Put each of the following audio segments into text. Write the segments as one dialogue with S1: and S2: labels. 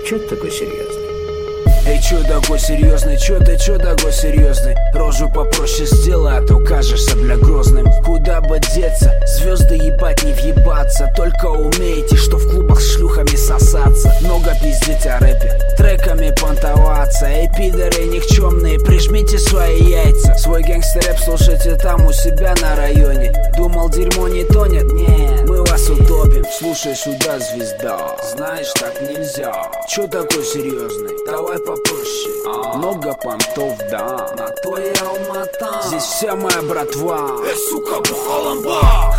S1: чё ты такой серьезный?
S2: Эй, чё такой серьезный, чё такой серьезный? Рожу попроще сделай, а то кажешься, бля, грозным. Куда бы деться, звезды ебать не въебаться. Только умеете, что в клубах с шлюхами сосаться. Много пиздить о рэпе, треками понтоваться. Эй, пидоры никчемные, прижмите свои яйца. Свой гэнгстер-рэп слушайте там у себя на районе. Думал, дерьмо не тонет? Нет, мы вас утопим. Слушай сюда, звезда, знаешь, так нельзя. Чё такой серьезный? Давай попроще. Много понтов, да, на то и Алмата. Здесь вся моя братва. Эй, сука, бухаламба.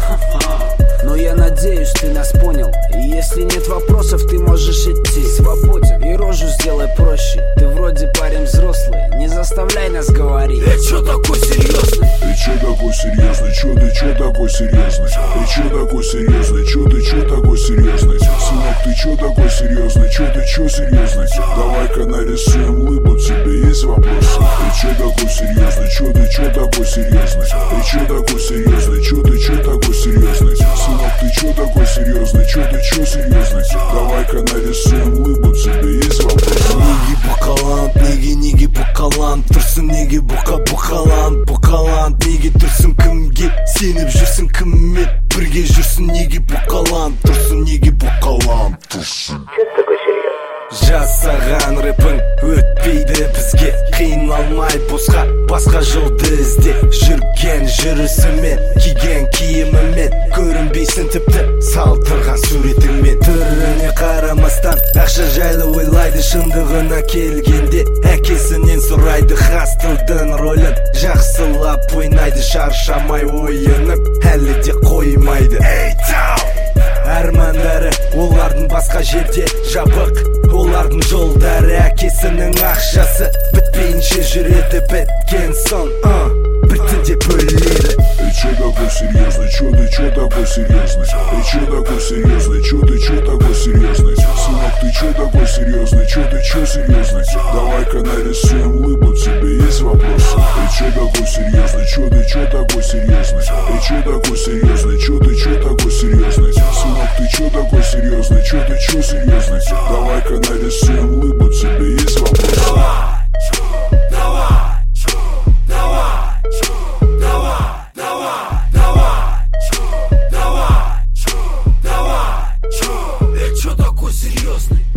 S2: Но я надеюсь, ты нас понял. И если нет вопросов, ты можешь идти свободен. И рожу сделай проще. Ты вроде парень взрослый, не заставляй нас говорить. Эй, чё такой серьезный?
S3: Эй, чё такой серьезный? Чё такой серьезный? Эй, чё такой серьезный? Чё такой серьезный? Сынок, ты чё такой серьезный? Чё серьезный? Давай-ка нарисуем лыбу, тебе есть вопросы? Эй, чё такой серьезный? Чё такой серьезный? Эй, чё такой серьезный? Чё такой серьезный? Сынок, ты чё такой серьезный? Чё серьезный? Давай-ка нарисуем лыбу, тебе есть вопросы?
S4: Неге букалант, неге букалант. Тұрсын неге бухалант, неге тұрсын кімге сеніп жүрсің, кіммен бірге жүрсің? Неге букалант, тұрсын неге букалант, тұрсын.
S1: Чё ты такой серьезный?
S4: Жасаған рэпің өтпейді бізге, қиналмай босқа басқа жолды ізде. Жүрген жүрісімен, киген киімімен, көрінбейсің тіпті салдырған суретіңмен. Түріне қарамастан ақша жайлы ойлайды, шындығына келгенде әкесінен сұрайды. Хастылдың рөлін жақсылап ойнайды, шаршамай ойынып әлі де қоймайды. Эй, тау! Армандары олардың басқа жерде жабық, олардың жолдары әкесінің ақшасы бітпейінше жүреді, біткен соң біртіндеп өледі.
S3: Эй, чё такой серьезный? Чё такой серьезный? Эй, чё такой серьезный? Чё такой серьезный? Сынок, ты чё такой серьезный? Чё серьезный? Давай-ка нарисуем лыбу, тебе есть вопросы? Эй, чё такой серьезный? Чё такой серьезный? Эй, чё такой серьезный? Чё такой серьезный? Сынок, ты чё такой серьезный? Чё серьезный? Давай-ка нарисуем лыбу, тебе есть вопросы?
S2: Чё такой серьезный?